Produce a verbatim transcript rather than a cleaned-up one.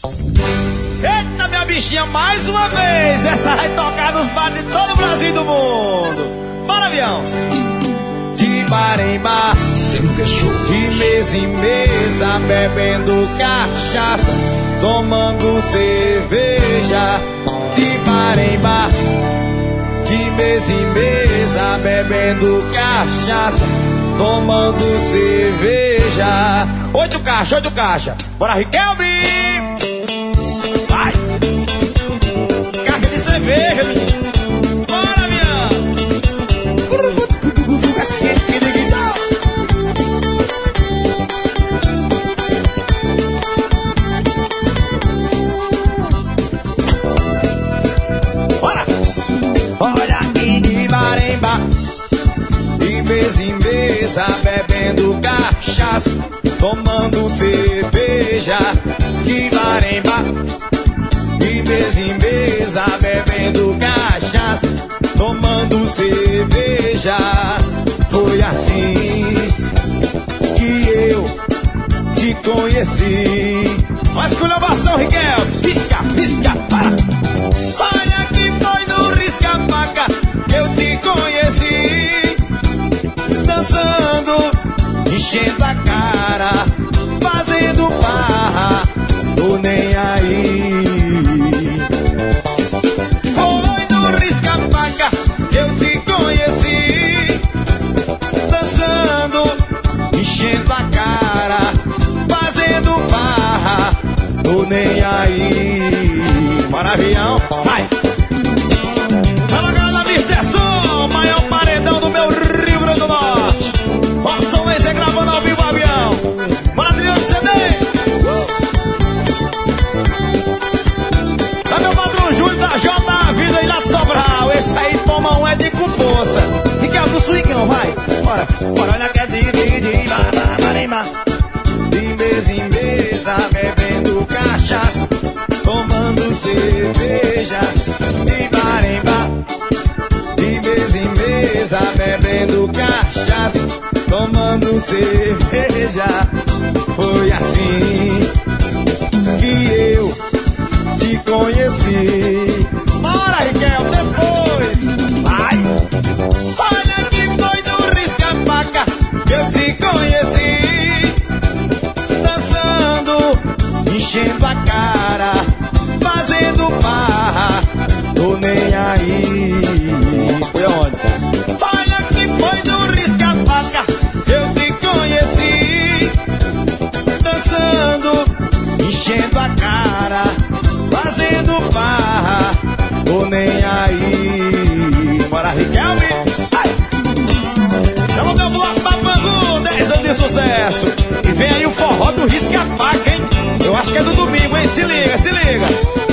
Eita, minha bichinha, mais uma vez. Essa vai tocar nos bares de todo o Brasil e do mundo. Bora, avião. De bar em bar, sempre show. De mesa em mesa, bebendo cachaça, tomando cerveja. De bar em bar, de mesa em mesa, bebendo cachaça, tomando cerveja. Oito caixa, oito caixa. Bora, Riquelme! Vai! Caixa de cerveja, menino. Bora, avião! Bora! Olha aqui de bar em bar, de mesa em mesa, bebendo cachaça, tomando cerveja. De bar em bar, de mesa em mesa, bebendo cachaça, tomando cerveja. Foi assim que eu te conheci. Mas com inovação, Riquel, pisca, pisca, para. Olha que foi no risca-faca que eu te conheci, dançando, enchendo a cara, fazendo farra, tô nem aí. Foi no risca-faca que eu te conheci, dançando, enchendo a cara, fazendo farra, tô nem aí. Maravilhão, vai! Fala, galera, mister Som, maior paredão do meu Rio Grande do Norte. Ó, o som vai ser gravando ao vivo, avião. Bora, trilhão de C D. Tá meu patrão Júlio da J A Vida aí lá de Sobral. Esse aí toma um é de com força. E que é o do swingão, vai. Bora, bora, olha que é de, de, de, ba, ba, ba, ba. De mesa em mesa, bebendo cachaça, tomando cerveja. De bar em bar, de mesa em mesa, bebendo cachaça, tomando cerveja. Foi assim que eu te conheci. Bora, Riquel, depois vai. Olha que foi no risca-faca que eu te conheci, dançando, enchendo a cara, fazendo farra, tô nem aí. Foi aonde? Olha que foi no risca-faca que eu te conheci, dançando, enchendo a cara, fazendo farra, tô nem aí. Bora, Riquelme! Chama o meu bloco Papangu, dez anos de sucesso. E vem aí o forró do risca-faca, hein? Eu acho que é do domingo, hein? Se liga, se liga.